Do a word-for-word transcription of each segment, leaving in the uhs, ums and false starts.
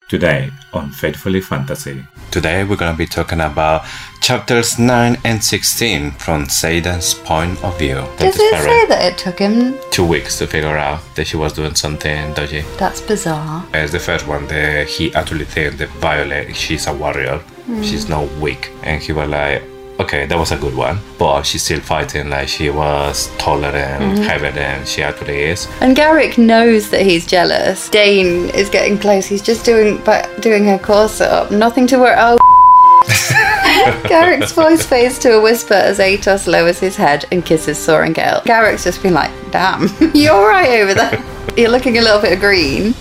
Today on Faithfully Fantasy. Today we're going to be talking about chapters nine and sixteen from Xaden's point of view. Does it say that it took him two weeks to figure out that she was doing something dodgy? That's bizarre. As the first one, the, he actually thinks that Violet, she's a warrior. Mm. She's not weak. And he was like, okay, that was a good one, but she's still fighting like she was taller and mm-hmm. heavier than she actually is. And Garrick knows that he's jealous. Dane is getting close. He's just doing but doing her corset up. Nothing to worry. Oh, Garrick's voice fades to a whisper as Atos lowers his head and kisses Sorrengail. Garrick's just been like, damn, you're all right over there. You're looking a little bit green.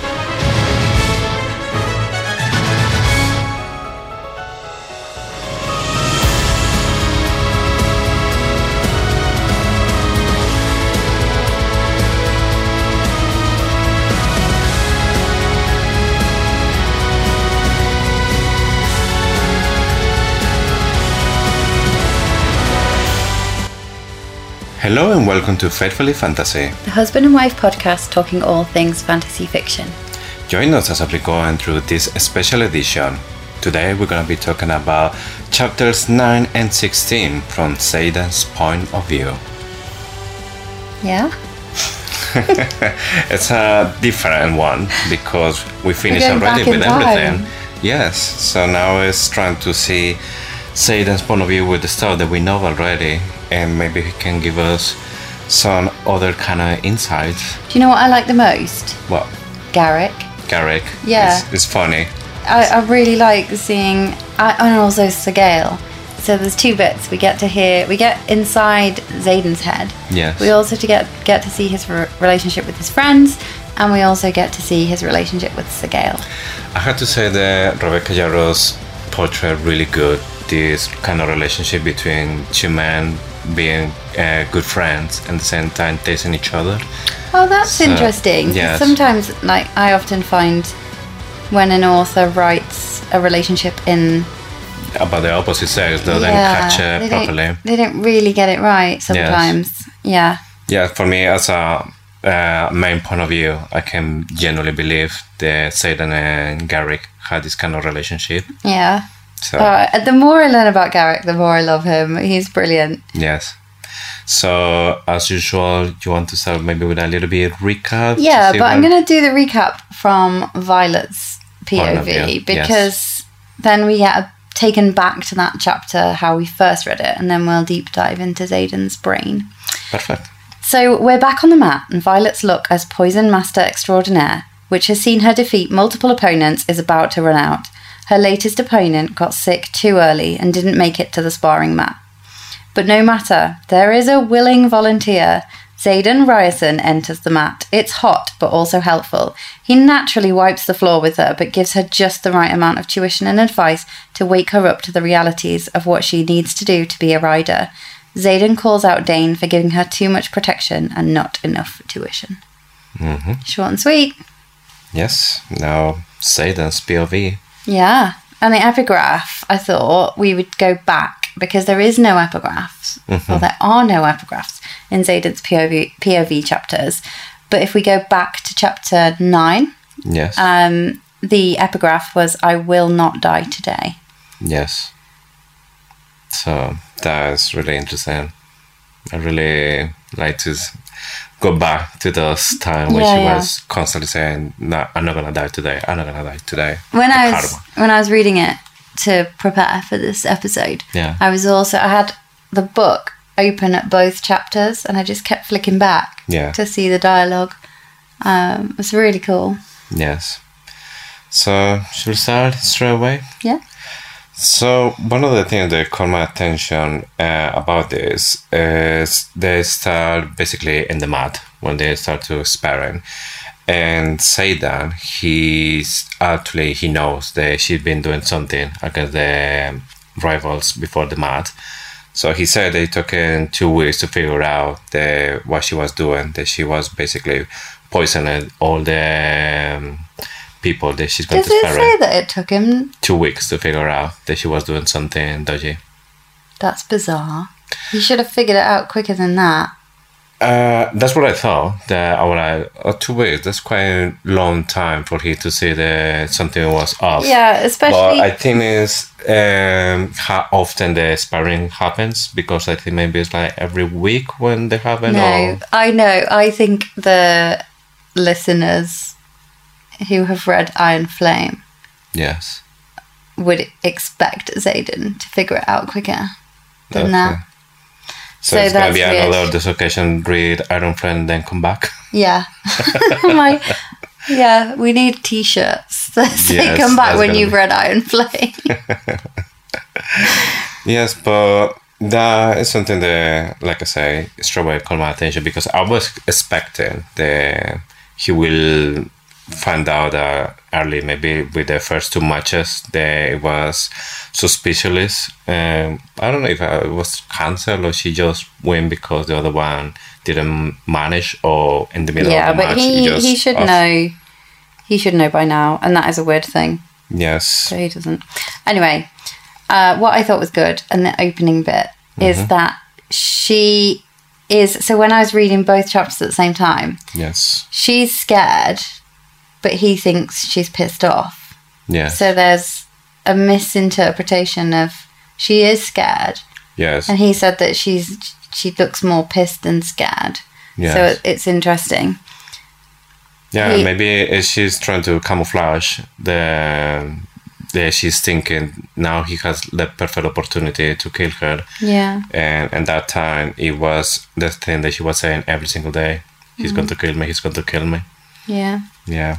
Hello and welcome to Faithfully Fantasy, the husband and wife podcast talking all things fantasy fiction. Join us as we're going through this special edition. Today we're going to be talking about chapters nine and sixteen from Xaden's point of view. Yeah? It's a different one because we finished already with everything. Yes, so now it's trying to see Xaden's point of view with the stuff that we know already, and maybe he can give us some other kind of insights. Do you know what I like the most? What? Garrick. Garrick. Yeah. It's, it's funny. I, I really like seeing, I, and also Sorrengail. So there's two bits. We get to hear, we get inside Xaden's head. Yes. We also to get get to see his re- relationship with his friends, and we also get to see his relationship with Sorrengail. I have to say that Rebecca Yarros portrayed really good this kind of relationship between two men being uh, good friends and at the same time tasting each other. Oh, that's so interesting. Yes. Sometimes, like, I often find when an author writes a relationship in about the opposite sex, they yeah, don't catch it they properly. Don't, they don't really get it right sometimes. Yes. Yeah. Yeah, for me, as a uh, main point of view, I can genuinely believe that Xaden and Garrick had this kind of relationship. Yeah. So, uh, the more I learn about Garrick, the more I love him. He's brilliant. Yes. So, as usual, you want to start maybe with a little bit recap? Yeah, but I'm going to do the recap from Violet's P O V because yes. then we get taken back to that chapter, how we first read it, and then we'll deep dive into Xaden's brain. Perfect. So, we're back on the mat, and Violet's look as Poison Master Extraordinaire, which has seen her defeat multiple opponents, is about to run out. Her latest opponent got sick too early and didn't make it to the sparring mat. But no matter, there is a willing volunteer. Xaden Ryerson enters the mat. It's hot, but also helpful. He naturally wipes the floor with her, but gives her just the right amount of tuition and advice to wake her up to the realities of what she needs to do to be a rider. Xaden calls out Dane for giving her too much protection and not enough tuition. Mm-hmm. Short and sweet. Yes, now Xaden's P O V. Yeah, and the epigraph, I thought we would go back because there is no epigraphs, mm-hmm. or there are no epigraphs in Xaden's P O V, P O V chapters. But if we go back to chapter nine, yes, um, the epigraph was, I will not die today. Yes. So that's really interesting. I really like to go back to those times when yeah, she yeah. was constantly saying, no, I'm not going to die today, I'm not going to die today. When I, was, when I was reading it to prepare for this episode, yeah. I was also, I had the book open at both chapters and I just kept flicking back yeah. to see the dialogue. Um, it was really cool. Yes. So, should we start straight away? Yeah. So, one of the things that caught my attention uh, about this is they start basically in the mat when they start to sparring. And Xaden, he's actually, he knows that she's been doing something against the rivals before the mat. So he said that it took him two weeks to figure out the, what she was doing, that she was basically poisoning all the um, people that she's going Does to spare. Does it say that it took him two weeks to figure out that she was doing something dodgy? That's bizarre. You should have figured it out quicker than that. Uh, that's what I thought. That I was like, oh, two weeks. That's quite a long time for he to see that something was off. Yeah, especially. But I think it's um, how often the sparring happens, because I think maybe it's like every week when they happen. No, or... I know. I think the listeners who have read Iron Flame Yes. would expect Xaden to figure it out quicker than Okay. that. So, So it's gonna that's be weird. another dislocation, read Iron Flame, then come back. Yeah. My, yeah, we need t-shirts that say Yes, come back that's when gonna you've be- read Iron Flame. Yes, but that is something that, like I say, straight away caught my attention, because I was expecting that he will find out uh, early, maybe with the first two matches, that it was suspicious. Um, I don't know if it was cancelled or she just win because the other one didn't manage, or in the middle Yeah, of the but match. he, just he should off. know. He should know by now, and that is a weird thing. Yes. So he doesn't. Anyway, uh, what I thought was good in the opening bit is Mm-hmm. that she is. So when I was reading both chapters at the same time, Yes. she's scared, but he thinks she's pissed off. Yes. So there's a misinterpretation of she is scared, yes. and he said that she's she looks more pissed than scared. Yes. So it, it's interesting. Yeah, He- maybe she's trying to camouflage the, the she's thinking now he has the perfect opportunity to kill her, Yeah. and and that time it was the thing that she was saying every single day. He's going to kill me. He's going to kill me. Yeah. Yeah.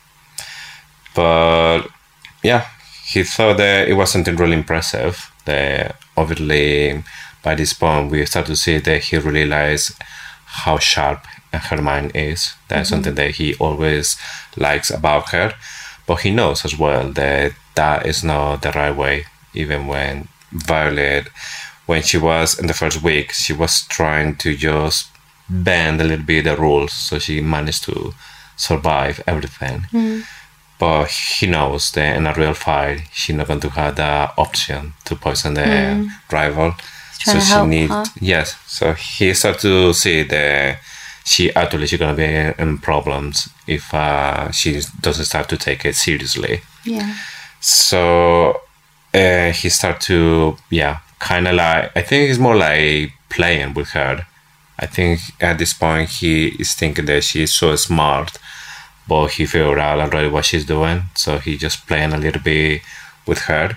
But yeah, he thought that it was something really impressive. That obviously by this point we start to see that he realized how sharp her mind is. That's something that he always likes about her. But he knows as well that that is not the right way. Even when Violet, when she was in the first week, she was trying to just bend a little bit the rules, so she managed to survive everything. But he knows that in a real fight, she's not going to have the option to poison the rival. trying to help her. Yes. So he started to see that she actually she's gonna be in problems if uh, she doesn't start to take it seriously. Yeah. So uh, he started to yeah, kind of like I think he's more like playing with her. I think at this point he is thinking that she's so smart, but he figured out already what she's doing, so he just playing a little bit with her.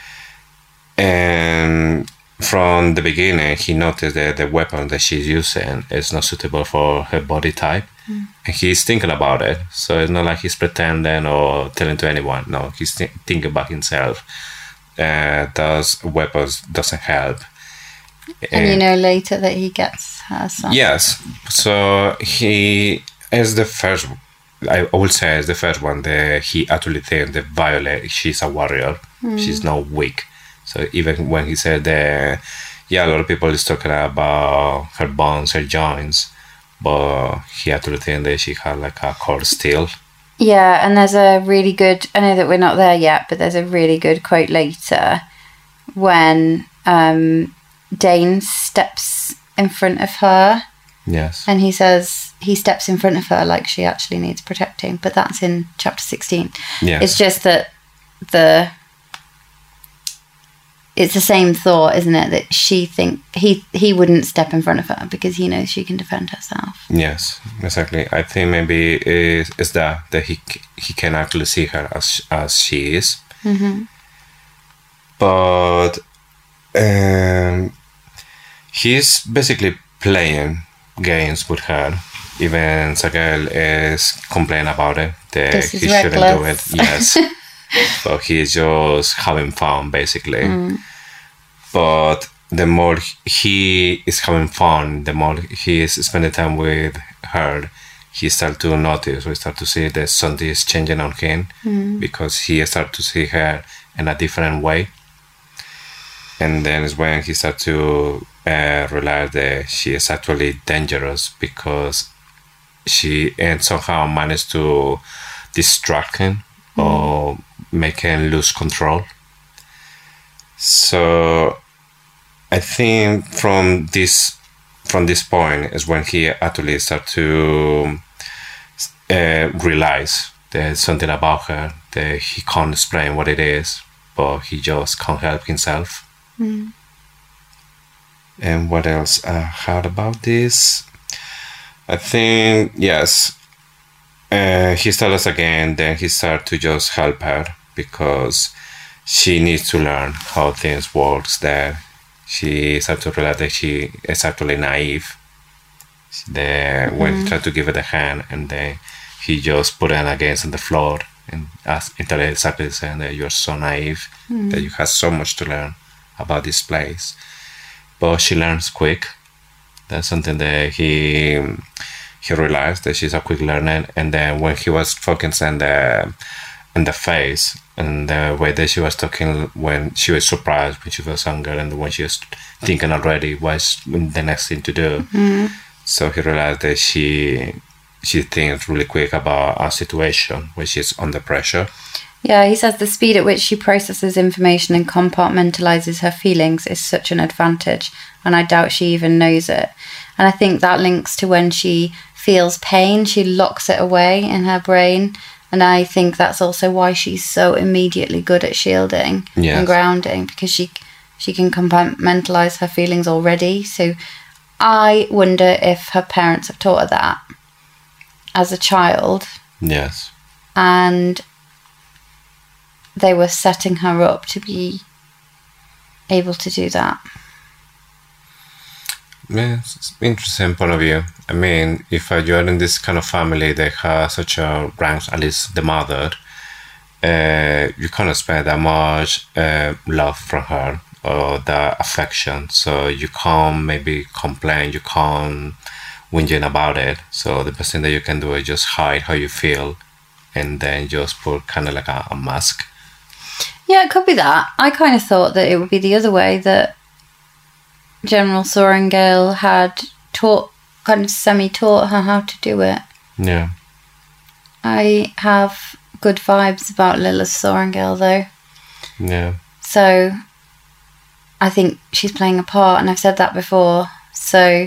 And from the beginning, he noticed that the weapon that she's using is not suitable for her body type, and he's thinking about it. So it's not like he's pretending or telling to anyone. No, he's th- thinking about himself. Uh, those weapons doesn't help. And you know later that he gets her son. Yes. So he is the first. I would say is the first one that he actually thinks that Violet, she's a warrior. She's not weak. So even when he said that, yeah, a lot of people is talking about her bones, her joints, but he actually thinks that she had like a core steel. Yeah, and there's a really good, I know that we're not there yet, but there's a really good quote later when um, Dane steps in front of her Yes. and he says he steps in front of her like she actually needs protecting, but that's in chapter sixteen. Yes. It's just that the it's the same thought, isn't it? That she think he he wouldn't step in front of her because he knows she can defend herself. Yes, exactly. I think maybe is is that that he c- he can actually see her as as she is. Mm-hmm. But um, he's basically playing games with her. Even Sagel is complaining about it that This is he shouldn't do it. reckless. Yes, but he's just having fun basically. But the more he is having fun, the more he is spending time with her, he starts to notice, we start to see that something is changing on him because he starts to see her in a different way. And then is when he starts to uh, realize that she is actually dangerous because she and somehow managed to distract him or make him lose control. So I think from this from this point is when he actually start to uh, realize there's something about her that he can't explain what it is, but he just can't help himself. Mm. And what else I heard about this? I think, yes, uh, he tells us again, then he started to just help her because she needs to learn how things works there. She started to realize that she is actually naive. The, mm-hmm. When he tried to give her the hand, and then he just put her against the floor and asked, exactly saying that you're so naive, mm-hmm. that you have so much to learn about this place. But she learns quick. That's something that he he realized, that she's a quick learner. And then when he was focused on the in the face and the way that she was talking, when she was surprised, when she was younger, and when she was thinking already what's the next thing to do. Mm-hmm. So he realized that she she thinks really quick about a situation where she's under pressure. Yeah, he says the speed at which she processes information and compartmentalizes her feelings is such an advantage, and I doubt she even knows it. And I think that links to when she feels pain, she locks it away in her brain, and I think that's also why she's so immediately good at shielding yes. and grounding, because she she can compartmentalize her feelings already. So I wonder if her parents have taught her that as a child. Yes. And they were setting her up to be able to do that. Yeah, it's an interesting point of view. I mean, if uh, you're in this kind of family that has such a rank, at least the mother, uh, you can't expect that much uh, love from her or the affection. So you can't maybe complain, you can't whine about it. So the best thing that you can do is just hide how you feel and then just put kind of like a, a mask. Yeah, it could be that. I kind of thought that it would be the other way, that General Sorrengail had taught, kind of semi-taught her how to do it. Yeah. I have good vibes about Lilith Sorrengail, though. Yeah. So I think she's playing a part, and I've said that before. So,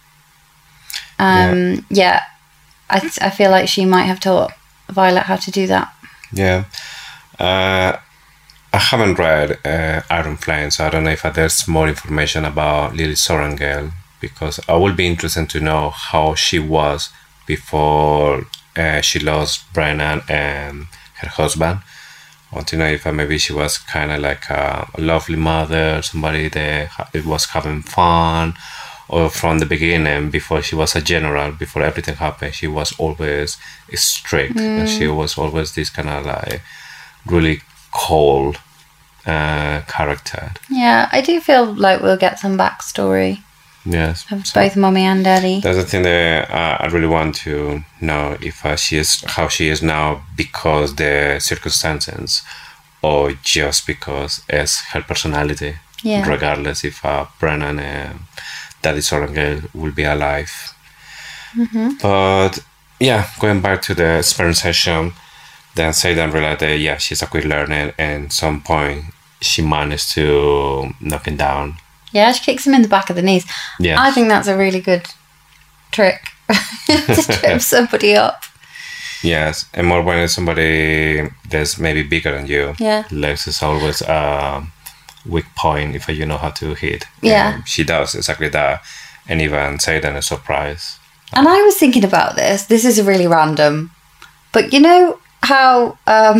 um, yeah, yeah I th- I feel like she might have taught Violet how to do that. Yeah. Uh, I haven't read uh, Iron Flame, so I don't know if there's more information about Lily Sorrengail, because I would be interested to know how she was before uh, she lost Brennan and her husband. I want to know if uh, maybe she was kind of like a, a lovely mother, somebody that ha- was having fun, or from the beginning, before she was a general, before everything happened, she was always strict, mm. and she was always this kind of like really cold uh, character. Yeah, I do feel like we'll get some backstory. Yes, of so both mommy and daddy. That's the thing that uh, I really want to know, if uh, she is how she is now because the circumstances, or just because it's her personality. Yeah. Regardless if uh, Brennan and Daddy Sorrengail will be alive. Mm-hmm. But yeah, going back to the sparring session. Then Seidan realized that, yeah, she's a quick learner, and at some point she managed to knock him down. Yeah, she kicks him in the back of the knees. Yeah. I think that's a really good trick to trip somebody up. Yes, and more when it's somebody that's maybe bigger than you. Yeah. Legs is always a weak point if you know how to hit. Yeah. And she does exactly that, and even Seidan is surprised. And I was thinking about this. This is really random. But you know how um,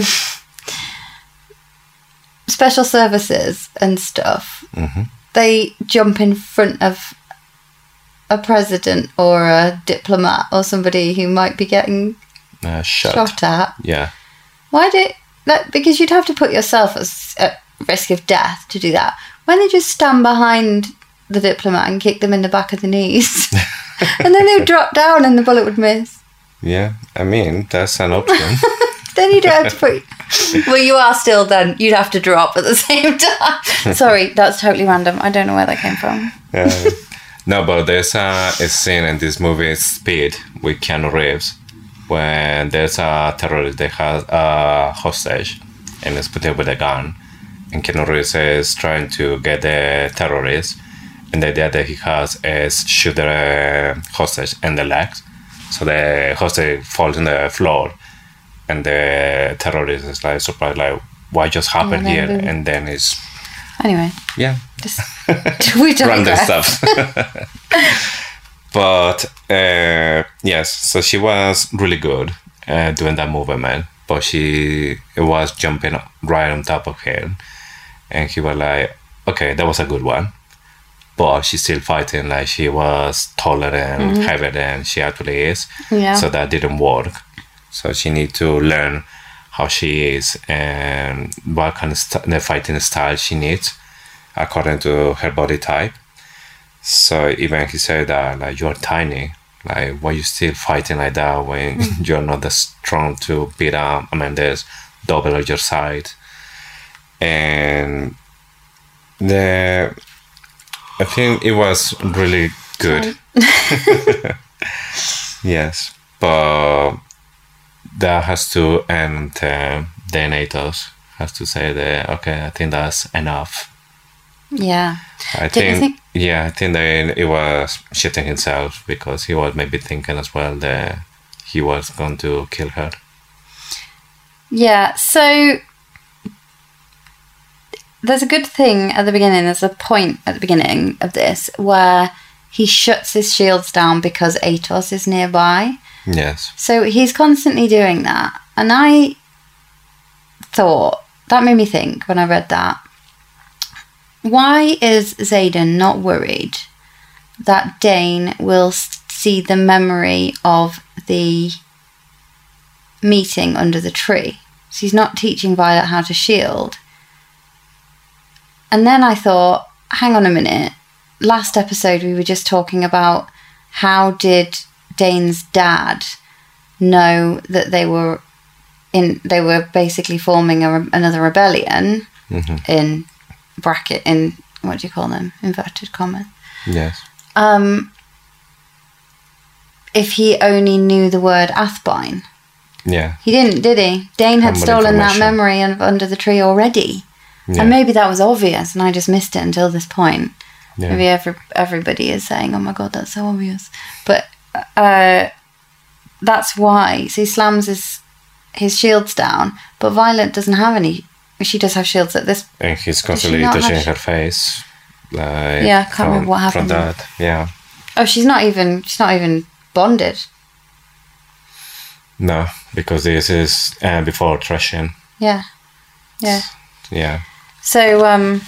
special services and stuff, mm-hmm. they jump in front of a president or a diplomat or somebody who might be getting uh, shot. shot at. Yeah. Why do that? Because you'd have to put yourself at risk of death to do that. Why don't they just stand behind the diplomat and kick them in the back of the knees? And then they would drop down and the bullet would miss. Yeah, I mean, that's an option. Then you don't have to put... Well, you are still then. You'd have to drop at the same time. Sorry, that's totally random. I don't know where that came from. Yeah. No, but there's a, a scene in this movie, Speed, with Keanu Reeves, when there's a terrorist that has a hostage and is put up with a gun. And Keanu Reeves is trying to get the terrorist. and the idea that he has is shoot the uh, hostage in the legs, so the hostage falls on the floor, and the terrorist is like surprised, like what just happened Yeah, here, then- and then it's Anyway, yeah, just we random digress. stuff. But uh, yes, so she was really good uh, doing that movement, but she was jumping right on top of him, and he was like, okay, that was a good one, but she's still fighting like she was taller and heavier than she actually is. Yeah. So that didn't work. So she need to learn how she is and what kind of st- the fighting style she needs according to her body type. So even he said that like you're tiny, like why you still fighting like that when you're not that strong to beat up? I mean, there's double of your size, and the I think it was really good. Yes, but that has to end. Uh, the Natos has to say that okay, I think that's enough. Yeah. I Did you think, think- yeah, I think that it was shitting himself because he was maybe thinking as well that he was going to kill her. Yeah, so there's a good thing at the beginning. There's a point at the beginning of this where he shuts his shields down because Atos is nearby. Yes. So he's constantly doing that. And I thought, that made me think when I read that, why is Xaden not worried that Dane will s- see the memory of the meeting under the tree? So he's not teaching Violet how to shield. And then I thought, hang on a minute. Last episode we were just talking about how did Dane's dad know that they were in they were basically forming a, another rebellion in bracket in what do you call them? Inverted commas. Yes. Um if he only knew the word Athbine. Yeah. He didn't, did he? Dane had Had more stolen that information. memory of under the tree already. Yeah. And maybe that was obvious and I just missed it until this point. Yeah. Maybe every, everybody is saying, oh my god, that's so obvious. But uh, that's why. So he slams his, his shields down, but Violet doesn't have any. She does have shields at this. And he's constantly not touching have- her face. Like, Yeah, I can't remember what From happened. that, yeah. Oh, she's not even, she's not even bonded. No, because this is uh, before thrashing. Yeah. Yeah. Yeah. So, um,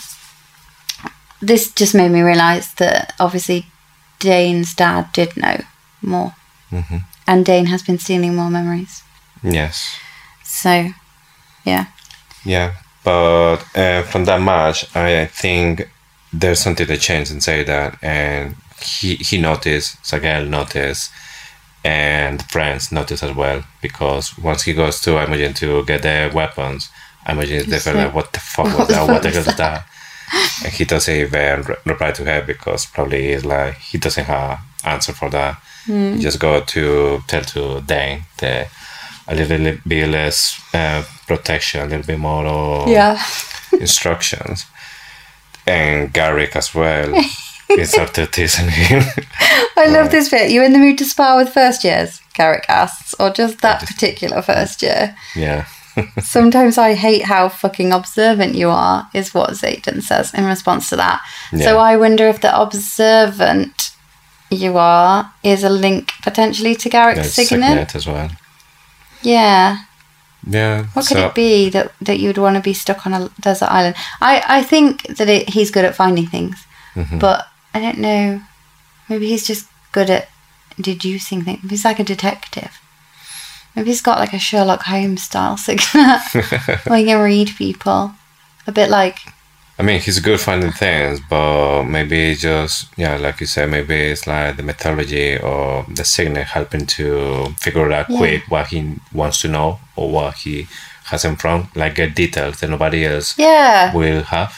this just made me realise that obviously Dane's dad did know more. hmm And Dane has been stealing more memories. Yes. So, yeah. Yeah, but uh, from that match, I think there's something that changed and say that, and he he noticed, Sagael noticed, and friends noticed as well, because once he goes to Imogen to get the weapons, Imogen is there like, what the fuck was What the that? fuck What the hell was is that? And he doesn't even re- reply to her because probably he's like he doesn't have answer for that. He just go to tell to Dane that a little bit less uh, protection, a little bit more of Yeah. instructions. And Garrick as well. He started teasing him. I love this bit. You in the mood to spar with first years? Garrick asks, or just that particular first year? Yeah. Sometimes I hate how fucking observant you are, is what Xaden says in response to that. Yeah. So I wonder if the observant you are is a link potentially to Garrick's There's signet. Signet as well. Yeah. Yeah. What could so, it be that, that you'd want to be stuck on a desert island? I, I think that it, he's good at finding things, Mhm. but I don't know. Maybe he's just good at deducing things. Maybe he's like a detective. Maybe he's got like a Sherlock Holmes style signet where he can read people. A bit like, I mean, he's good finding things, but maybe just, yeah, like you said, maybe it's like the methodology or the signet helping to figure out Yeah. quick what he wants to know or what he has in front, like get details that nobody else yeah. will have.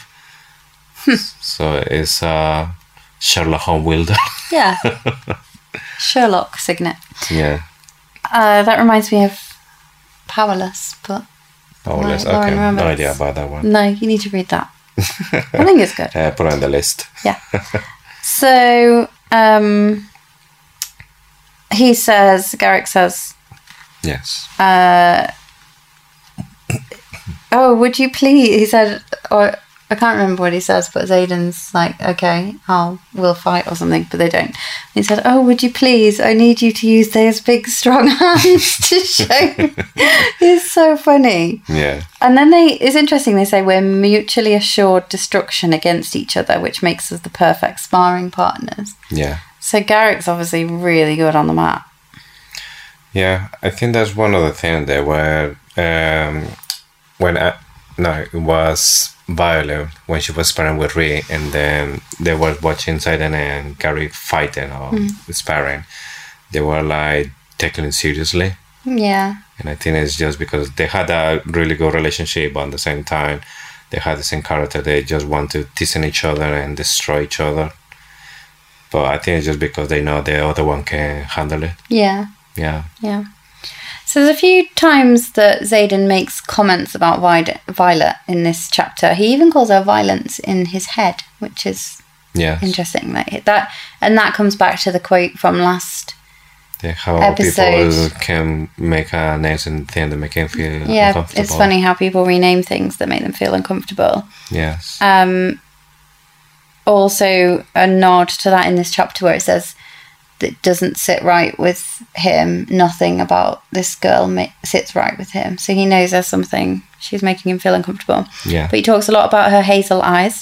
So it's uh, Sherlock Holmes Wilder. Yeah. Sherlock signet. Yeah. Uh, that reminds me of Powerless, but Powerless. Right, Lauren Okay, no Roberts. idea about that one. no, you need to read that. I think it's good. Uh, put it on the list. Yeah. So, um, he says, Garrick says, Yes. uh, oh, would you please, he said, or I can't remember what he says, but Xaden's like, okay, I'll, we'll fight or something, but they don't. He said, oh, would you please, I need you to use those big strong hands to show. It's so funny. Yeah. And then they, it's interesting, they say we're mutually assured destruction against each other, which makes us the perfect sparring partners. Yeah. So Garrick's obviously really good on the mat. Yeah, I think that's one of the things there where, um, when I, no, it was Violet when she was sparring with Rhea, and then they were watching Xaden and Garrick fighting or mm. sparring. They were like taking it seriously. Yeah. And I think it's just because they had a really good relationship, but at the same time, they had the same character. They just want to tease each other and destroy each other. But I think it's just because they know the other one can handle it. Yeah. Yeah. Yeah. So there's a few times that Xaden makes comments about Violet in this chapter. He even calls her violence in his head, which is yes. interesting. Like that, and that comes back to the quote from last yeah, how episode. People can make a name and thing that make them feel yeah, uncomfortable. It's funny how people rename things that make them feel uncomfortable. Yes. Um. Also, a nod to that in this chapter where it says that doesn't sit right with him. Nothing about this girl ma- sits right with him. So he knows there's something. She's making him feel uncomfortable. Yeah. But he talks a lot about her hazel eyes.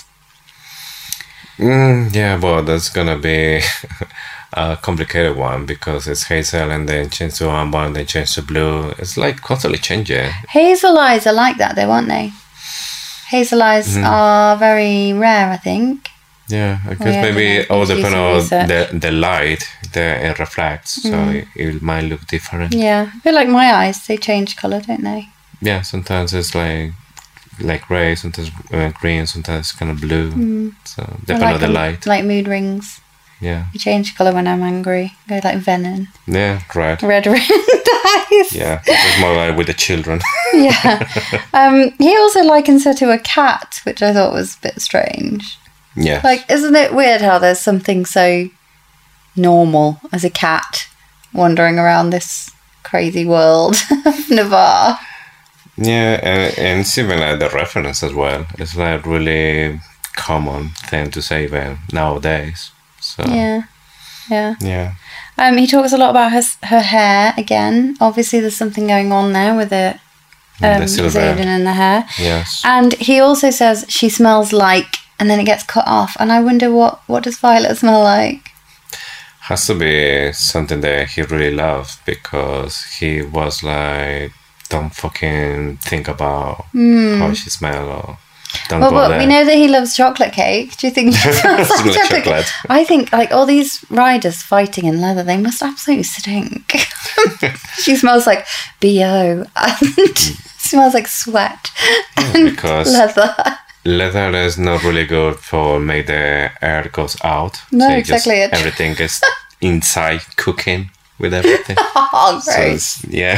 Mm, yeah, well, that's gonna be a complicated one because it's hazel and then change to amber and then change to blue. It's like constantly changing. Hazel eyes are like that though, aren't they? Hazel eyes mm. are very rare, I think. Yeah, I guess well, maybe it all depends on the, the light that it reflects, so mm. it, it might look different. Yeah, a bit like my eyes, they change colour, don't they? Yeah, sometimes it's like like grey, sometimes uh, green, sometimes kind of blue. Mm. So depending like on the light. Like mood rings. Yeah. You change colour when I'm angry. Go like venom. Yeah, red. Red red eyes. Yeah, it's more like with the children. Yeah. Um, he also likens her to a cat, which I thought was a bit strange. Yeah. Like, isn't it weird how there's something so normal as a cat wandering around this crazy world of Navarre? Yeah, and, and it's even like the reference as well. It's like really common thing to say even nowadays. So yeah, yeah, yeah. Um, he talks a lot about her her hair again. Obviously, there's something going on there with it. Um, the silver. Xaden and the hair. Yes. And he also says she smells like. And then it gets cut off. And I wonder what, what does Violet smell like? Has to be something that he really loved because he was like, don't fucking think about mm. how she smells or don't well, go but there. We know that he loves chocolate cake. Do you think he smells like chocolate, chocolate? I think like all these riders fighting in leather, they must absolutely stink. She smells like B O and smells like sweat yeah, and because leather. Leather is not really good for make the air goes out. No, so exactly. Just, everything is inside cooking with everything. Oh, great. So yeah.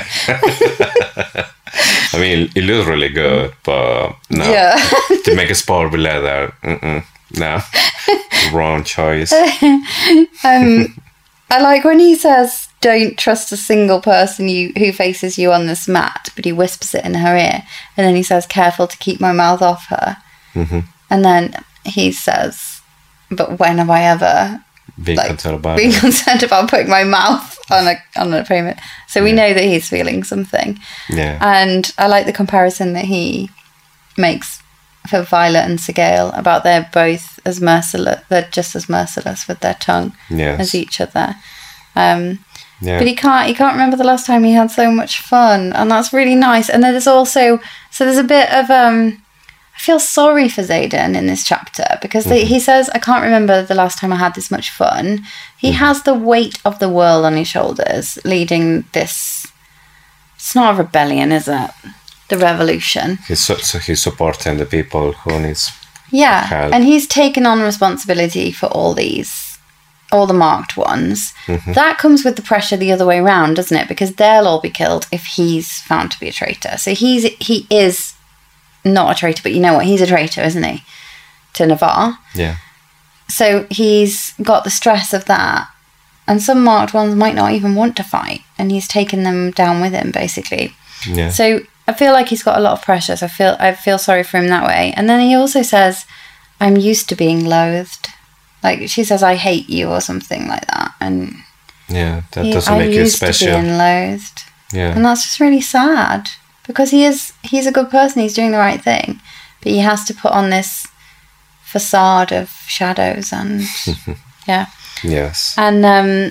I mean, it looks really good, but no. Yeah. To make a sport with leather, mm-mm, no. Wrong choice. um, I like when he says, don't trust a single person you who faces you on this mat, but he whispers it in her ear. And then he says, careful to keep my mouth off her. Mm-hmm. And then he says, but when have I ever being like, concerned about being it. concerned about putting my mouth on a on an opponent? So we yeah. know that he's feeling something. Yeah. And I like the comparison that he makes for Violet and Sigale about they're both as merciless, they're just as merciless with their tongue yes. as each other. Um, yeah. But he can't he can't remember the last time he had so much fun, and that's really nice. And then there's also so there's a bit of um, I feel sorry for Xaden in this chapter because they, mm-hmm. he says, I can't remember the last time I had this much fun. He mm-hmm. has the weight of the world on his shoulders, leading this. It's not a rebellion, is it? The revolution. He's so, so he's supporting the people who needs yeah, help. And he's taken on responsibility for all these, all the marked ones. Mm-hmm. That comes with the pressure the other way around, doesn't it? Because they'll all be killed if he's found to be a traitor. So he's he is not a traitor, but you know what? He's a traitor, isn't he? To Navarre. Yeah. so he's got the stress of that. And some marked ones might not even want to fight. And he's taken them down with him, basically. Yeah. So I feel like he's got a lot of pressure. So I feel, I feel sorry for him that way. And then he also says, I'm used to being loathed. Like, she says, I hate you or something like that. And yeah, that he, doesn't I'm make you used special. to being loathed. Yeah. And that's just really sad. Because he is, he's a good person. He's doing the right thing. But he has to put on this facade of shadows and... yeah. Yes. And um,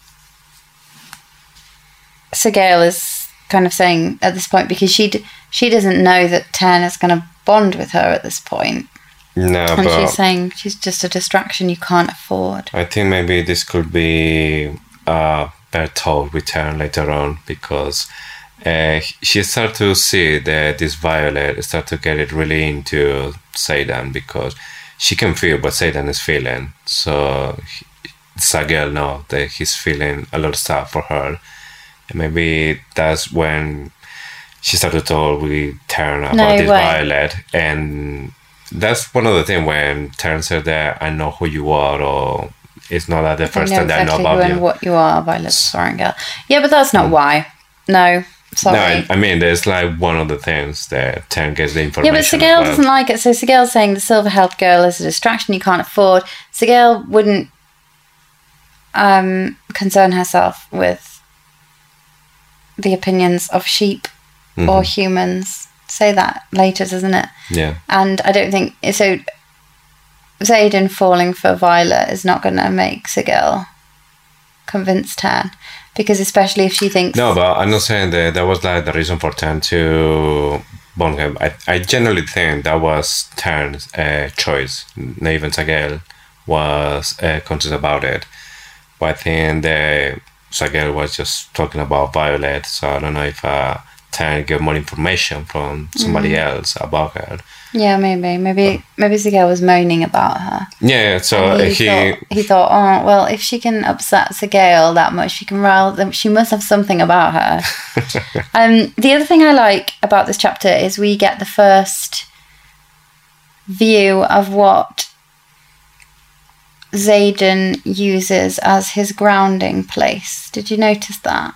Sigale is kind of saying at this point, because she d- she doesn't know that Turner's going to bond with her at this point. No, and but she's saying she's just a distraction you can't afford. I think maybe this could be a better talk with Turner later on, because uh, she started to see that this Violet start to get it really into Xaden, because she can feel what Xaden is feeling. So he, Sigale knows that he's feeling a lot of stuff for her. And maybe that's when she started to talk with Turner about No this way. Violet. And that's one of the things when Turner said that I know who you are, or it's not that the first I know time that I know exactly about who and you. what you are, Violet Sorrengail. Yeah, but that's not why. No, sorry. No, I, I mean, there's like one of the things that Turner gets the Yeah, information but Sigale about. doesn't like it. So Sigale's saying the silver-haired girl is a distraction you can't afford. Sigale wouldn't um, concern herself with the opinions of sheep Mhm. or humans. Say that later, doesn't it? Yeah. And I don't think so. Xaden falling for Violet is not going to make Sigale convinced Turn, because especially if she thinks No, but I'm not saying that that was like the reason for Turn to bond him. I, I generally think that was Turn's uh, choice. Not even Sigale was uh, conscious about it. But I think that Sigale was just talking about Violet, so I don't know if uh, Turn get more information from somebody Mm. else about her. yeah, maybe, maybe, maybe Sigale was moaning about her. Yeah, so And uh, he, he, thought, he thought, oh well, if she can upset Sigale that much, she can rile them. She must have something about her. um, the other thing I like about this chapter is we get the first view of what Xaden uses as his grounding place. Did you notice that?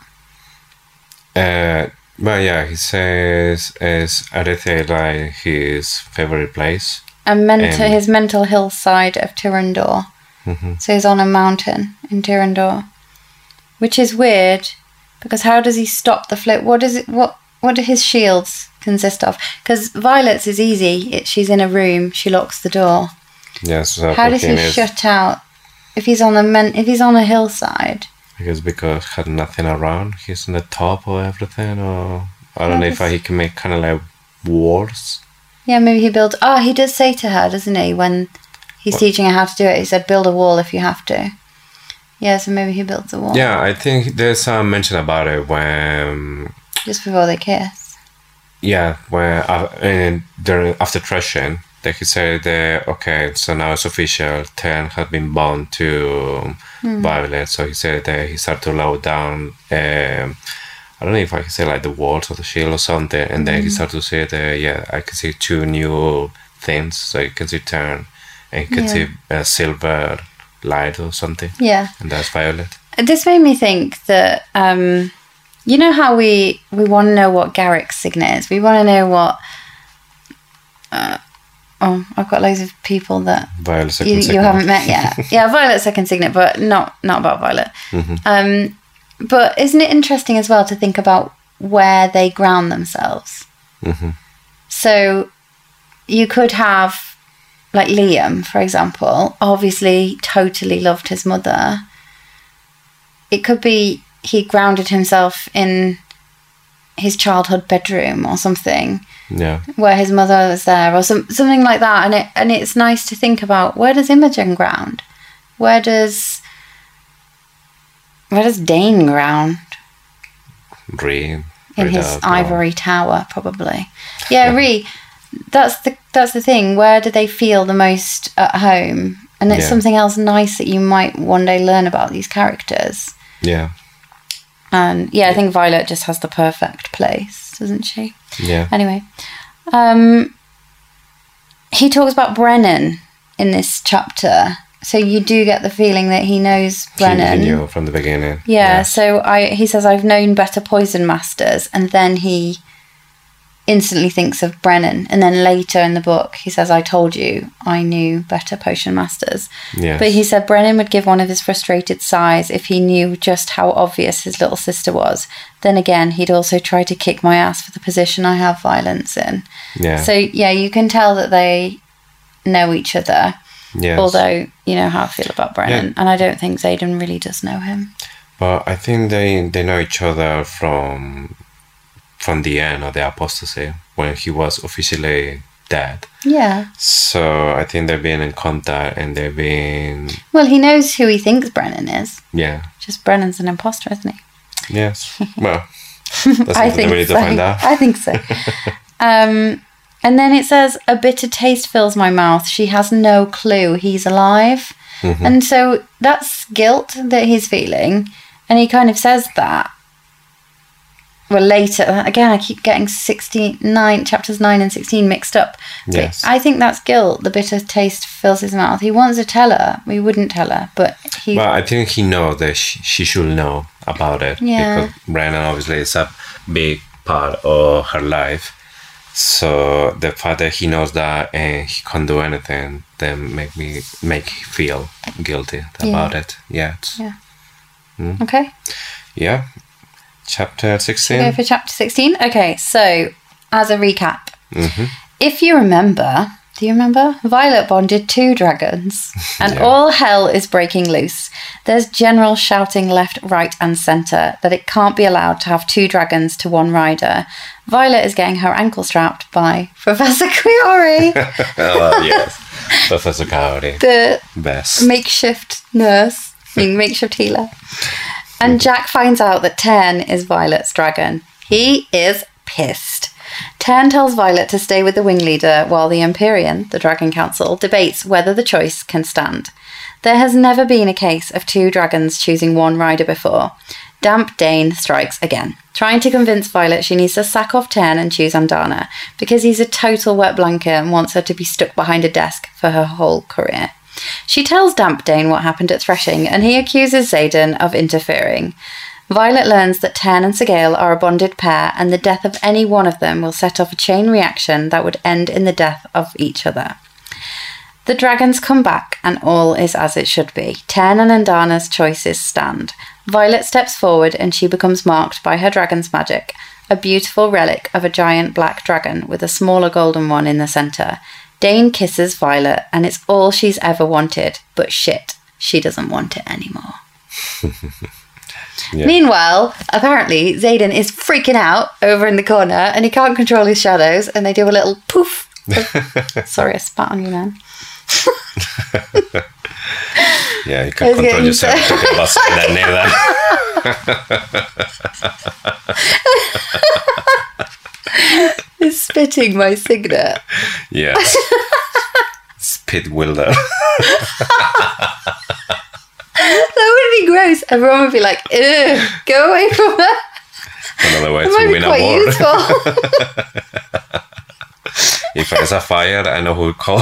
uh, but yeah, he says is Arethe like his favorite place. A mental, Um, his mental hillside of Tyrrendor. Mhm. So he's on a mountain in Tyrrendor, which is weird, because how does he stop the flow? What is it? What what do his shields consist of? Because Violet's is easy. It, she's in a room. She locks the door. Yes, so How for does he him is- shut out if he's on a men, if he's on a hillside? I guess because had nothing around, he's on the top of everything, or I don't know if Yes. he can make kind of like walls. Yeah, maybe he builds. Ah, he does say to her, doesn't he, when he's What? teaching her how to do it? He said, "Build a wall if you have to." Yeah, so maybe he builds a wall Yeah, I think there's some mention about it when, just before they kiss. yeah, when uh, and during after threshing, that he said that okay, so now it's official. Ten has been bound to Hmm. Violet, so he said that he started to lower down. Um, I don't know if I can say like the walls of the shield or something, and then he started to say that yeah, I can see two new things. So you can see Turn, and you can Yeah. see a silver light or something, Yeah. and that's Violet. This made me think that um, you know how we we want to know what Garrick's signet is. We want to know what. Uh, oh, I've got loads of people that Violet second you, you signet. haven't met yet. Yeah, Violet's second signet, but not not about Violet. Mhm. Um, but isn't it interesting as well to think about where they ground themselves? Mhm. So you could have, like Liam, for example, obviously totally loved his mother. It could be he grounded himself in his childhood bedroom or something, Yeah, where his mother was there, or some, something like that. And it and it's nice to think about, where does Imogen ground? Where does where does Dane ground? Ree. In Ree his does, ivory tower, probably. Yeah, Ree. That's the that's the thing. Where do they feel the most at home? And it's Yeah. something else nice that you might one day learn about these characters. Yeah, And yeah, I think Violet just has the perfect place, doesn't she? yeah. Anyway, um, he talks about Brennan in this chapter. so you do get the feeling that he knows Brennan. He knew from the beginning. Yeah, yeah. So I, he says, I've known better poison masters. And then he instantly thinks of Brennan. And then later in the book, he says, I told you I knew better potion masters. Yes. But he said Brennan would give one of his frustrated sighs if he knew just how obvious his little sister was. Then again, he'd also try to kick my ass for the position I have violence in. Yeah. So, yeah, you can tell that they know each other. Yes. Although, you know how I feel about Brennan. Yeah. And I don't think Xaden really does know him. But I think they, they know each other from... from the end of the apostasy, when he was officially dead. Yeah. So I think they've been in contact and they've been... Well, he knows who he thinks Brennan is. Yeah. Just Brennan's an imposter, isn't he? Yes. Well, that's I something think we need so. to find out. I think so. um, and then it says, a bitter taste fills my mouth. She has no clue he's alive. Mm-hmm. And so that's guilt that he's feeling. And he kind of says that. Well, later, again, I keep getting sixty-nine, chapters nine and sixteen mixed up. But Yes. I think that's guilt. The bitter taste fills his mouth. He wants to tell her. We wouldn't tell her, but he... Well, I think he knows that she, she should know about it. Yeah. Because Brennan obviously is a big part of her life. So the fact that he knows that and he can't do anything, then make me make him feel guilty about Yeah. it. Yeah. it's- Yeah. Mm. Okay. Yeah. Chapter sixteen. Go for chapter sixteen. Okay, so as a recap, Mm-hmm. if you remember, do you remember? Violet bonded two dragons, and Yeah. all hell is breaking loose. There's general shouting left, right, and centre that it can't be allowed to have two dragons to one rider. Violet is getting her ankle strapped by Professor Quiori, Oh, yes. Professor Cowdy. the Best. makeshift nurse, I mean, makeshift healer. And Jack finds out that Tern is Violet's dragon. He is pissed. Tern tells Violet to stay with the wing leader while the Empyrean, the Dragon Council, debates whether the choice can stand. There has never been a case of two dragons choosing one rider before. Damp Dane strikes again, trying to convince Violet she needs to sack off Tern and choose Andana, because he's a total wet blanket and wants her to be stuck behind a desk for her whole career. She tells Damp Dane what happened at Threshing, and he accuses Xaden of interfering. Violet learns that Tern and Sigale are a bonded pair, and the death of any one of them will set off a chain reaction that would end in the death of each other. The dragons come back, and all is as it should be. Tern and Andana's choices stand. Violet steps forward, and she becomes marked by her dragon's magic, a beautiful relic of a giant black dragon with a smaller golden one in the centre. Dane kisses Violet, and it's all she's ever wanted, but shit, she doesn't want it anymore. Yeah. Meanwhile, apparently, Xaden is freaking out over in the corner, and he can't control his shadows, and they do a little poof. Sorry, I spat on you, man. Yeah, you I can was control getting yourself. so- Talking about saying that neither. He's spitting my signet. Yes. Spit wilder. That would be gross. Everyone would be like, ew, go away from that. Another way It to might be win a quite war. useful. If there's a fire, I know who to call.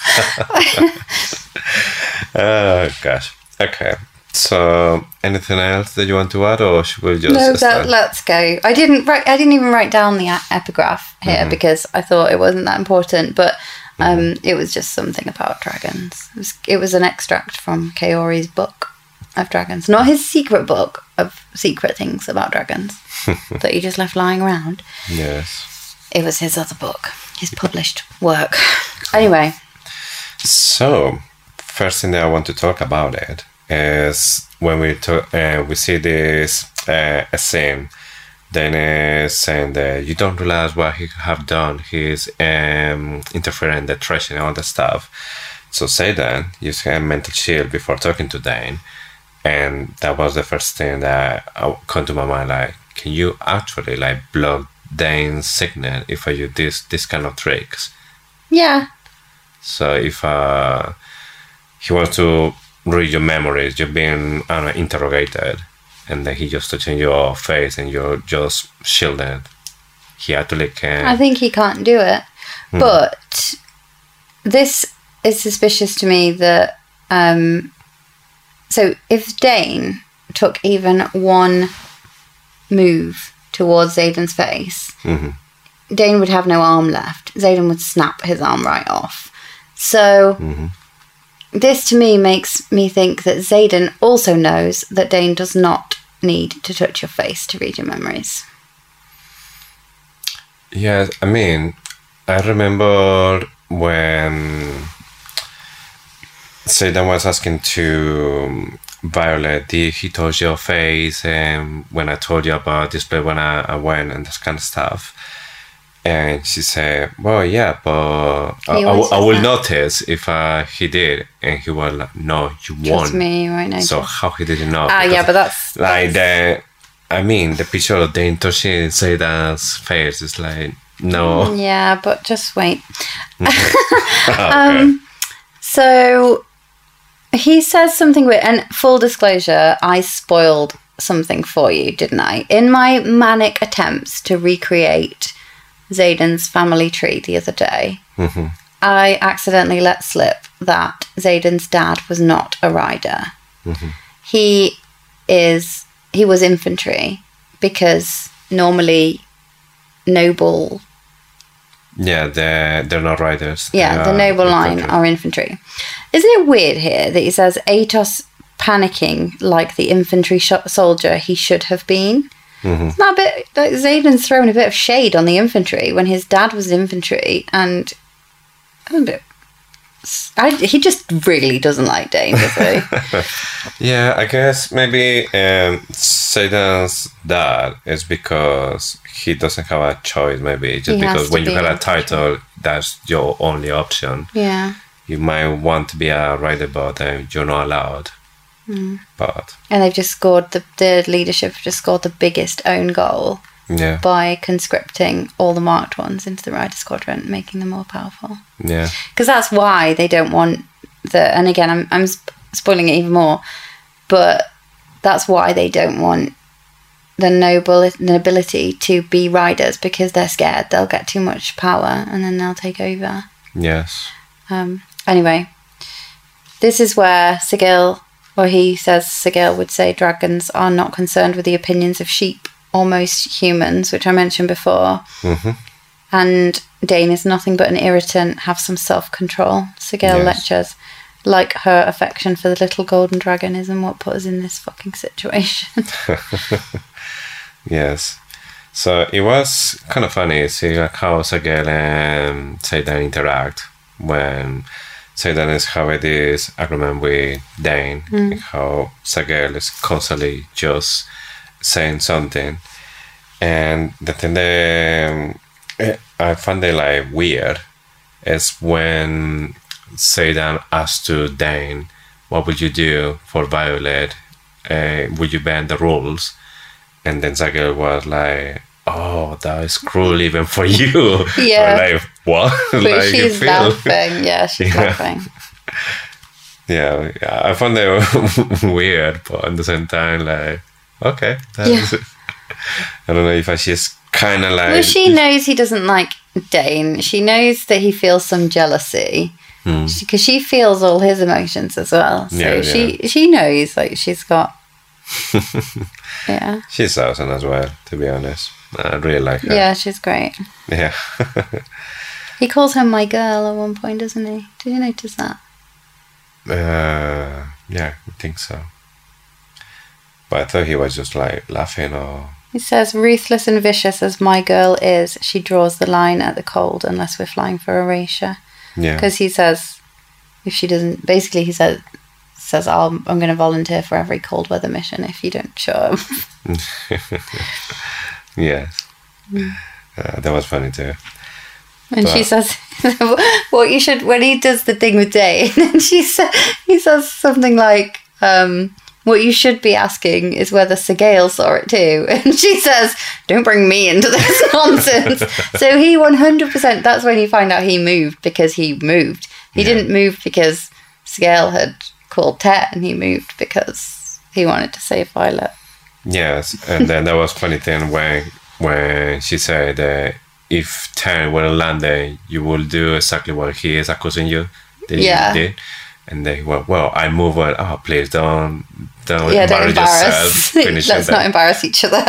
Oh, gosh. Okay. So, anything else that you want to add, or should we just No, start? that, let's go. I didn't write. I didn't even write down the a- epigraph here Mm-hmm. because I thought it wasn't that important. But um, mm-hmm. it was just something about dragons. It was, it was an extract from Kaori's book of dragons, not his secret book of secret things about dragons that he just left lying around. Yes. It was his other book, his published work. Anyway, So, first thing that I want to talk about it is when we talk, uh, we see this uh, a scene. Then is saying that you don't realize what he have done. He's um, interfering, the threshing, all that stuff. So say that use a mental shield before talking to Dane, and that was the first thing that come to my mind. Like, can you actually like block Dane's signal if I use this this kind of tricks? yeah, So if uh, he wants to read your memories, you're being I don't know, interrogated, and then he just touching your face and you're just shielded, he actually can. I think he can't do it. Hmm. But this is suspicious to me that Um, so if Dane took even one move towards Xaden's face, Mm-hmm. Dane would have no arm left. Xaden would snap his arm right off. So Mm-hmm. this to me makes me think that Xaden also knows that Dane does not need to touch your face to read your memories. Yes, I mean, I remember when Xaden was asking to Violet, did he touch your face? And when I told you about this place when I, I went and this kind of stuff. And she said, well, yeah, but I, He I, always I says will that. notice if uh, he did. And he was like, no, you Trust won't. me, you won't notice. So how he didn't know? Ah, yeah, Because, but that's... like the, I mean, the picture of Dane touching Xaden's face is like, no. Yeah, but just wait. Okay. Um, so he says something weird, and full disclosure, I spoiled something for you, didn't I? In my manic attempts to recreate Xaden's family tree the other day, Mhm. I accidentally let slip that Xaden's dad was not a rider. Mhm. He is, he was infantry, because normally noble Yeah, they're, they're not riders. Yeah, They the are noble line infantry. are infantry. Isn't it weird here that he says Atos panicking like the infantry sh- soldier he should have been? Mhm. Isn't that a bit... Like, Xaden's throwing a bit of shade on the infantry when his dad was infantry, and... I'm a bit... I, he just really doesn't like Dane, does he? Yeah, I guess maybe um, Xaden's dad is because he doesn't have a choice, maybe. Just He has because to when you be have a infantry. title, that's your only option. Yeah. You might want to be a rider, but uh, you're not allowed. Mm. But, And they've just scored... The, the leadership have just scored the biggest own goal yeah, by conscripting all the marked ones into the rider squadron, making them more powerful. yeah. Because that's why they don't want the... And again, I'm, I'm sp- spoiling it even more, but that's why they don't want the noble nobility to be riders, because they're scared they'll get too much power and then they'll take over. Yes. Um, anyway, this is where Sigil, or he says Sigil would say dragons are not concerned with the opinions of sheep or most humans, which I mentioned before. hmm And Dane is nothing but an irritant. Have some self-control. Sigil Yes. lectures. Like her affection for the little golden dragon isn't what put us in this fucking situation. Yes. So it was kind of funny seeing like how Sigil and Xaden interact when Xaden is having this agreement with Dane, and how Sigil is constantly just saying something. And the thing that um, eh, I find it like weird is when Xaden asks to Dane, what would you do for Violet? Uh, would you bend the rules? And then Sigil was like, oh, that is cruel even for you. Yeah. Like, what? But Like, you she's feel- laughing. Yeah, she's Yeah. laughing. Yeah, yeah, I found it weird, but at the same time, like, okay. That's, I don't know if I, she's kind of like... Well, she knows he doesn't like Dane. She knows that he feels some jealousy. Hmm. Because she feels all his emotions as well. So Yeah, she she knows, like, she's got... yeah. She's awesome as well, to be honest. I really like her. Yeah, she's great. Yeah. He calls her my girl at one point, doesn't he? Did you notice that? Uh, yeah, I think so. But I thought he was just like laughing or... He says, ruthless and vicious as my girl is, she draws the line at the cold unless we're flying for erasure. Yeah. Because he says, if she doesn't... Basically, he says, says I'll, I'm going to volunteer for every cold weather mission if you don't show up. Yes. Uh, that was funny too. And she But- says, what you should... When he does the thing with Dane, and she sa- he says something like... Um, what you should be asking is whether Sigil saw it too. And she says, don't bring me into this nonsense. So he one hundred percent, that's when you find out he moved because he moved. He Yeah. didn't move because Sigil had called Tet, and he moved because he wanted to save Violet. Yes, and then there was funny thing when when she said that if Ten were landed, you will do exactly what he is accusing you that Yeah. you did. And they went, well, I move on. Oh, please don't, don't Yeah, embarrass, don't embarrass. yourself. Finishing Let's that. not embarrass each other.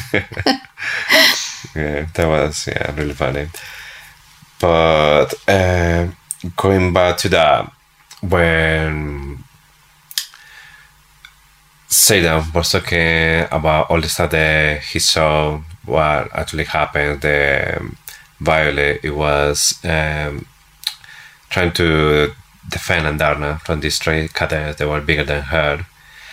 Yeah, that was yeah really funny. But uh, going back to that, when Seidan was talking about all the stuff that he saw, what actually happened, the um, Violet, it was um, trying to defend Andarna from these three cadets that were bigger than her.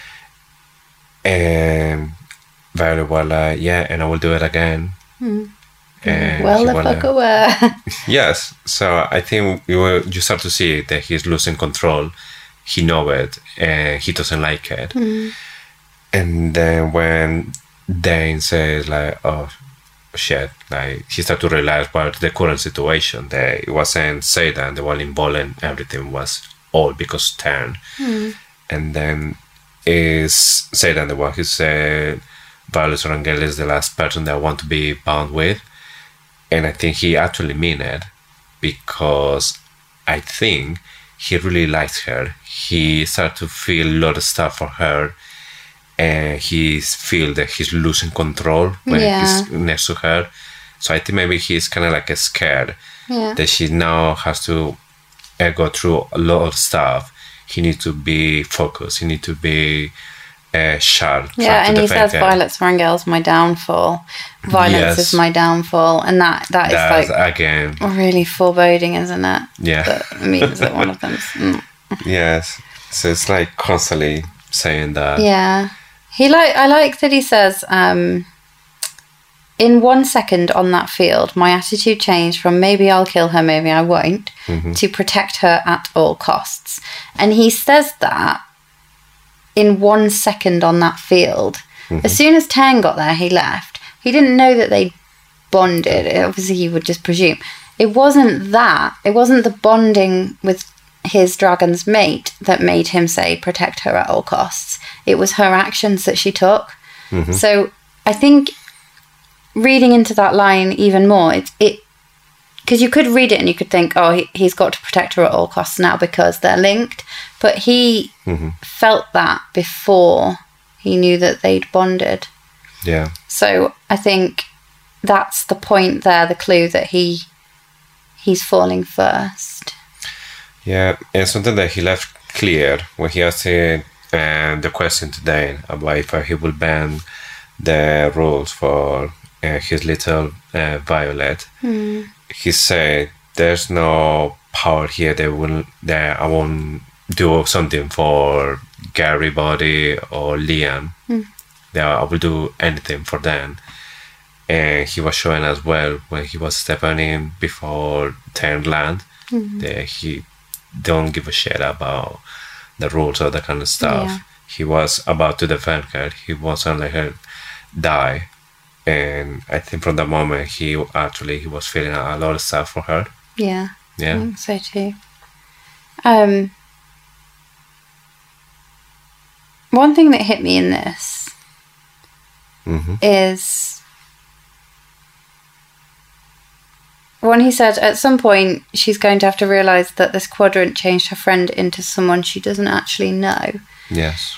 And Violet was like, yeah, and I will do it again. Mm. And well, he the was fuck like, aware. yes, so I think you will, you start to see that he's losing control. He knows it, and he doesn't like it. Mm. And then when Dane says like, "Oh shit," like he started to realize about the current situation. That it wasn't Seidan the one involved in everything, was all because Tern. Mm. And then is Seidan the one who said Violet Sorangel is the last person that I want to be bound with. And I think he actually mean it, because I think he really likes her. He started to feel a lot of stuff for her, and he feel that he's losing control when Yeah. he's next to her. So I think maybe he's kind of like scared Yeah. that she now has to uh, go through a lot of stuff. He needs to be focused. He needs to be uh, sharp. Yeah, trying to and he defend says her. Violet Sorrengel's my downfall. Violence Yes. is my downfall. And that, that is That's like again, really foreboding, isn't it? yeah. That means that one of them's... Mm. Yes. So it's like constantly saying that. Yeah. He like I like that he says, um, in one second on that field, my attitude changed from maybe I'll kill her, maybe I won't, Mhm. to protect her at all costs. And he says that in one second on that field. Mhm. As soon as Tern got there, he left. He didn't know that they bonded. Obviously, he would just presume. It wasn't that. It wasn't the bonding with his dragon's mate that made him say protect her at all costs. It was her actions that she took. Mhm. So I think reading into that line even more, it's it because you could read it and you could think, oh, he, he's got to protect her at all costs now because they're linked. But he Mhm. felt that before he knew that they'd bonded. Yeah. So I think that's the point there, the clue that he he's falling first. Yeah, and something that he left clear when he asked uh, the question today about if he will ban the rules for uh, his little uh, Violet. Mm. He said, "There's no power here that will that I won't do something for Gary Body or Liam. Mm. That I will do anything for them." And he was showing as well when he was stepping in before Tern land Mm. that he don't give a shit about the rules or that kind of stuff. Yeah. He was about to defend her. He wasn't let her die. And I think from that moment he actually he was feeling a lot of stuff for her. Yeah, I Yeah. think so too. Um, one thing that hit me in this Mm-hmm. is when he said at some point she's going to have to realise that this quadrant changed her friend into someone she doesn't actually know. Yes.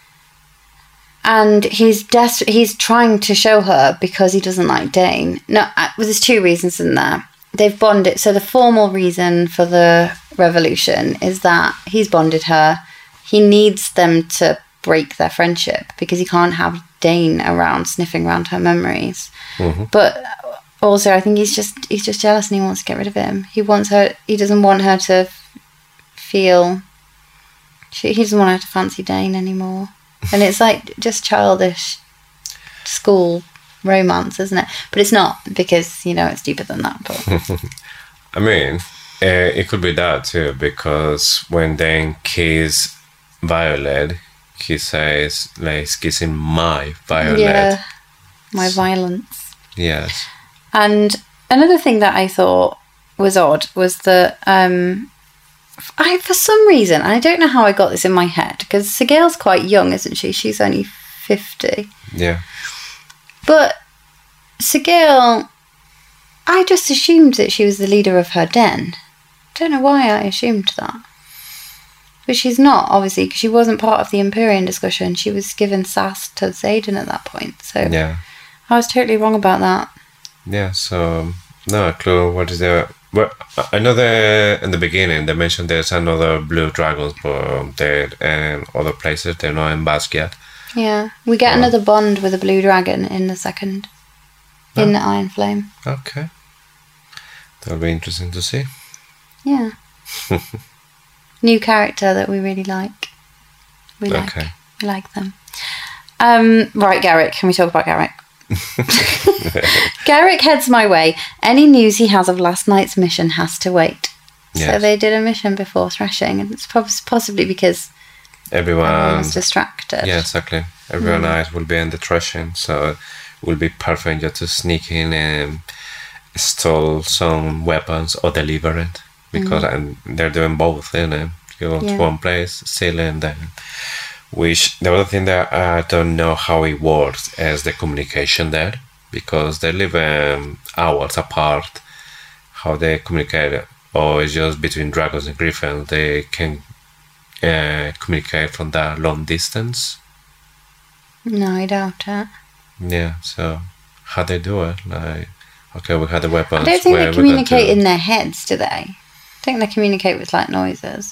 And he's des- he's trying to show her because he doesn't like Dane. No, uh, well, there's two reasons in there. They've bonded. So the formal reason for the revolution is that he's bonded her. He needs them to break their friendship because he can't have Dane around sniffing around her memories. Mm-hmm. But also, I think he's just he's just jealous and he wants to get rid of him. He wants her. He doesn't want her to f- feel. She, he doesn't want her to fancy Dane anymore. And it's like just childish school romance, isn't it? But it's not, because, you know, it's deeper than that. But I mean, uh, it could be that too, because when Dane kisses Violet, he says, like, he's kissing my Violet. yeah, my violence. Yes. And another thing that I thought was odd was that um, I, for some reason, I don't know how I got this in my head, because Sigale's quite young, isn't she? She's only fifty. Yeah. But Sigale, I just assumed that she was the leader of her den. Don't know why I assumed that. But she's not, obviously, because she wasn't part of the Empyrean discussion. She was given sass to Xaden at that point. So Yeah. I was totally wrong about that. Yeah, so no clue what is the. Well, I know that in the beginning they mentioned there's another blue dragons, but they're in other places. They're not in Basquiat. Yeah. We get Wow. another bond with a blue dragon in the second, in the Iron Flame. Okay. That'll be interesting to see. Yeah. New character that we really like. We like. Okay. We like them. Um, right, Garrick. Can we talk about Garrick? Garrick heads my way. Any news he has of last night's mission has to wait. So Yes. they did a mission before threshing, and it's prob- possibly because everyone Everyone. was distracted. Yeah, exactly. Everyone Mm. else will be in the threshing, so it will be perfect just to sneak in and stole some weapons or deliver it. Because and they're doing both, you know. You go Yeah. to one place, steal and then. Which the other thing that I don't know how it works is the communication there, because they live um, hours apart. How they communicate, or it's just between dragons and griffins, they can uh, communicate from that long distance. No, I doubt it. Yeah, so how they do it? Like, okay, we had the weapons. I don't think where they are we going communicate to- in their heads, do they? I think they communicate with like noises.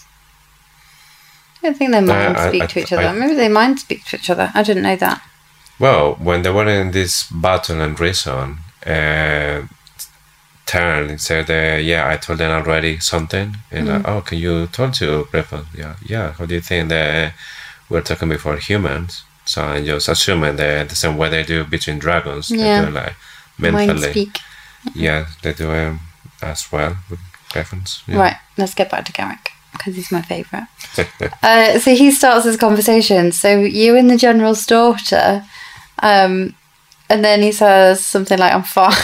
I don't think they mind I- speak I- to each other. I- Maybe they mind speak to each other. I didn't know that. Well, when they were in this battle and reason, uh, turned and said, uh, "Yeah, I told them already something." And Mm. uh, oh, can you talk to Griffin? Yeah, yeah. How do you think that we're talking before humans? So I'm just assuming that the same way they do between dragons, Yeah. they do it like Mind mentally. speak. Yeah, they do it as well with Griffins. Yeah. Right, let's get back to Garrick, because he's my favourite. uh, so he starts this conversation. So you and the General's daughter, um, and then he says something like, "I'm fine."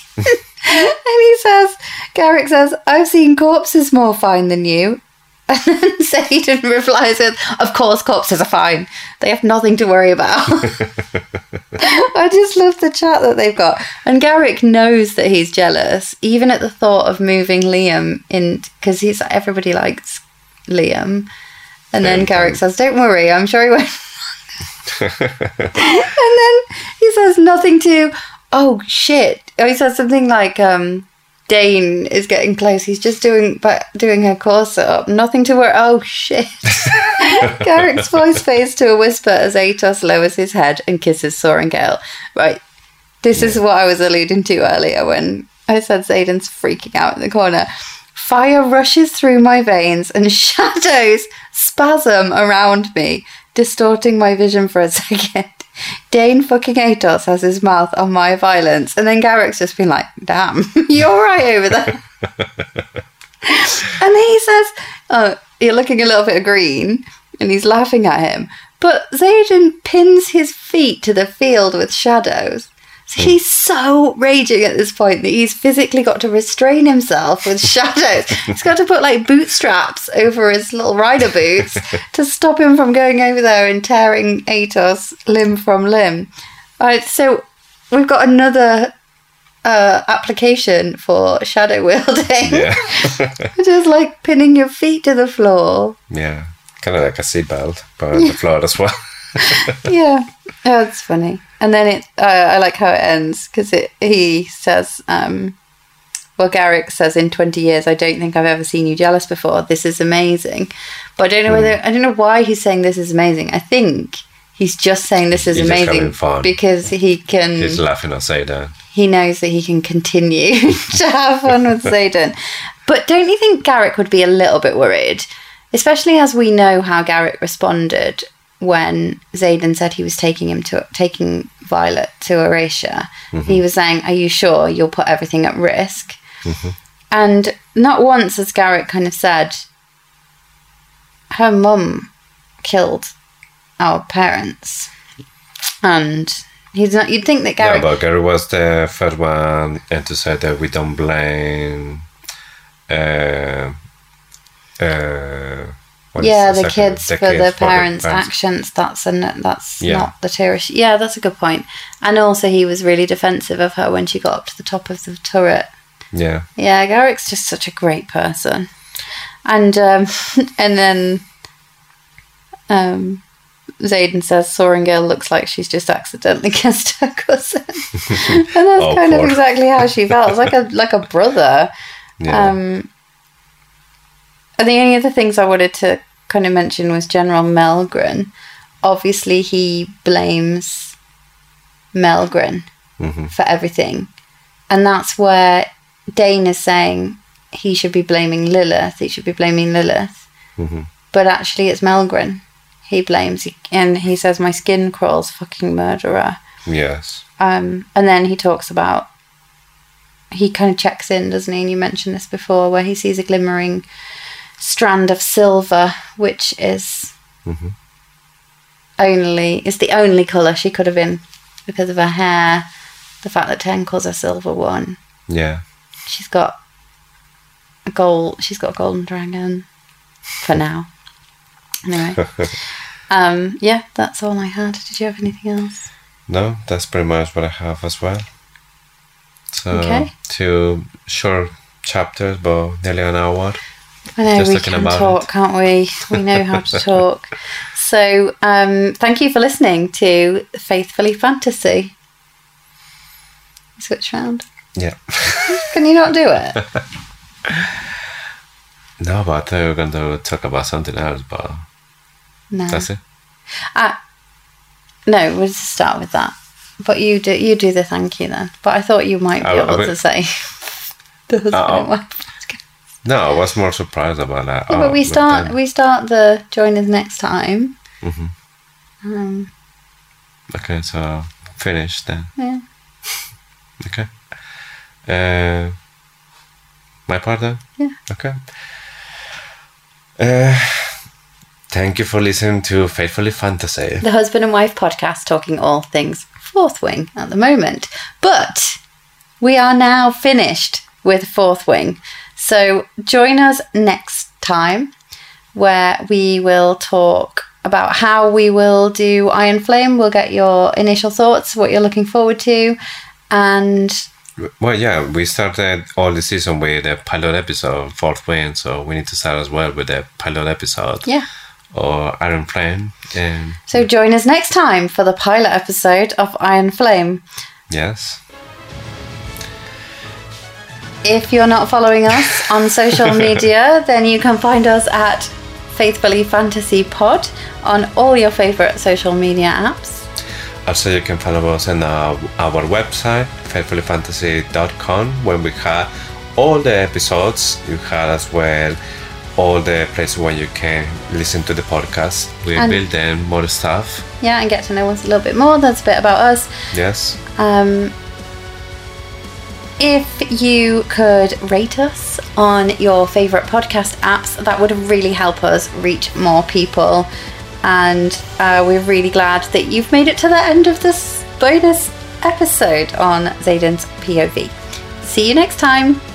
And he says, Garrick says, "I've seen corpses more fine than you." And then Xaden replies with, "Of course corpses are fine. They have nothing to worry about." I just love the chat that they've got. And Garrick knows that he's jealous, even at the thought of moving Liam in, because he's everybody likes Liam. And then Yeah, Garrick um, says, "Don't worry, I'm sure he won't." And then he says nothing to, "Oh shit." Oh, he says something like, um, Dane is getting close. He's just doing but doing her corset up. Nothing to worry. Oh shit. Garrick's voice fades to a whisper as Atos lowers his head and kisses Sorengale. Right. This is what I was alluding to earlier when I said Xaden's freaking out in the corner. Fire rushes through my veins and shadows spasm around me, distorting my vision for a second. Dane fucking Atos has his mouth on my violence, and then Garrick's just been like, "Damn, you're right over there." And then he says, "Oh, you're looking a little bit green," and he's laughing at him. But Xaden pins his feet to the field with shadows. So he's so raging at this point that he's physically got to restrain himself with shadows. He's got to put like bootstraps over his little rider boots to stop him from going over there and tearing Atos limb from limb. Right, so we've got another uh, application for shadow wielding. Yeah. Just like pinning your feet to the floor. Yeah. Kind of like a seatbelt, but on the floor as well. Yeah, oh, it's funny. And then it, uh, I like how it ends because it. He says, um, "Well, Garrick says in twenty years, I don't think I've ever seen you jealous before. This is amazing." But I don't know whether I don't know why he's saying this is amazing. I think he's just saying this is He's just amazing having fun. because he can. He's laughing at Xaden. He knows that he can continue to have fun with Xaden. But don't you think Garrick would be a little bit worried, especially as we know how Garrick responded when Xaden said he was taking him to taking Violet to Erasia? Mm-hmm. He was saying, "Are you sure you'll put everything at risk?" Mm-hmm. And not once has Garrick kind of said, "Her mum killed our parents," and he's not. You'd think that Garrick. Yeah, but Gary was the first one and to say that we don't blame. Uh, uh, What yeah, is the the kids the for kids the for the parents' parents. actions. That's a, that's Yeah. not the Tirish. Yeah, that's a good point. And also, he was really defensive of her when she got up to the top of the turret. Yeah. Yeah, Garrick's just such a great person. And um, and then um, Xaden says Soaring Girl looks like she's just accidentally kissed her cousin. And that's Oh, kind poor. of exactly how she felt. It's like a like a brother. Yeah. Um, and the only other things I wanted to kind of mention was General Melgren. Obviously, he blames Melgren hmm for everything. And that's where Dane is saying he should be blaming Lilith. He should be blaming Lilith. hmm But actually, it's Melgren he blames. And he says, my skin crawls, fucking murderer. Yes. Um, and then he talks about, he kind of checks in, doesn't he? And you mentioned this before, where he sees a glimmering strand of silver, which is hmm only, is the only colour she could have been because of her hair. The fact that Ten calls her Silver One. Yeah. She's got a gold, she's got a golden dragon for now. Anyway. um, yeah, that's all I had. Did you have anything else? No, that's pretty much what I have as well. So, Okay. two short chapters, but nearly an hour. I know, Just we looking can about talk, it. can't we? We know how to talk. So, um, thank you for listening to Faithfully Fantasy. Switch round. Yeah. Can you not do it? No, but I thought we were going to talk about something else, but No. that's it. Uh, no, we'll just start with that. But you do you do the thank you then. But I thought you might be Oh, able okay. to say the husband Uh-oh. and wife. No, I was more surprised about that. Yeah, Oh, but we start then- we start the join us next time. Mhm. Um, Okay, so finish then. yeah. Okay. Uh, my part then? Yeah. Okay. Uh, thank you for listening to Faithfully Fantasy. The husband and wife podcast talking all things Fourth Wing at the moment. But we are now finished with Fourth Wing. So join us next time where we will talk about how we will do Iron Flame. We'll get your initial thoughts, what you're looking forward to, and Well, yeah, we started all the season with a pilot episode, Fourth Wing, so we need to start as well with a pilot episode. yeah. Or Iron Flame. And So join us next time for the pilot episode of Iron Flame. yes. If you're not following us on social media, then you can find us at Faithfully Fantasy Pod on all your favourite social media apps. Also, you can follow us on our, our website, faithfully fantasy dot com, where we have all the episodes. You have as well all the places where you can listen to the podcast. We And- build them more stuff. Yeah, and get to know us a little bit more. That's a bit about us. Yes. Um, if you could rate us on your favourite podcast apps, that would really help us reach more people. And uh, we're really glad that you've made it to the end of this bonus episode on Xaden's P O V. See you next time.